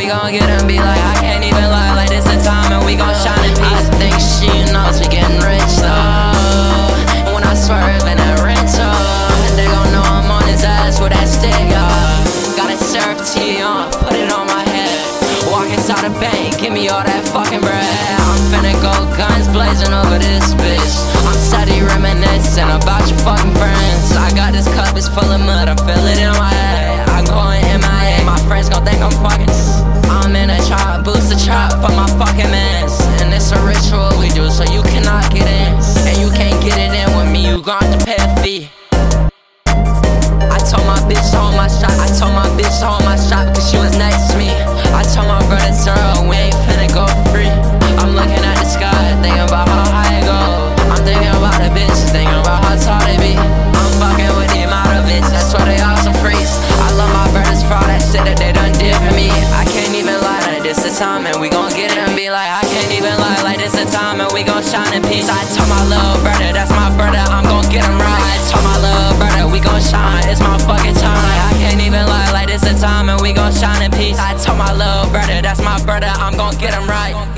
we gon' get him. Be like, I can't even lie, like this the time and we gon' shine in peace. I think she knows we getting rich though. When I swerve in that rental, they gon' know I'm on his ass with that stick, Got a surf tee on, put it on my head. Walk inside the bank, give me all that fucking bread. I'm finna go guns blazing over this bitch. I'm steady reminiscing about your fucking friends. I got this cup, it's full of mud, I'm feeling it in my head. I'm going MIA, my friends gon' think I'm fucking. I'm in a trap, boost the trap for my fucking mans. And it's a ritual we do, so you cannot get in. And you can't get it in with me, you gon' have to pay a fee. I told my bitch to hold my shot, I told my bitch to hold my shot because she was next to me. I told my brother, Turo, we ain't finna go free. I'm looking at the sky, thinking about how high it go. I'm thinking about the bitches, thinking about how tall they be. I'm fucking with the amount of bitches, that's why they all some freaks. I love my brothers for all that shit that they done did for me. I can't even lie, like this the time and we gon' get it and be like, I can't even lie, like this the time and we gon' shine in peace. I told my little brother, that's my brother, I'm gon' get him right. I told my little brother, we gon' shine, it's my fucking time. Like, I can't even lie, like this the time and we gon' shine in peace. I told my little brother, that's my brother, I'm gon' get him right.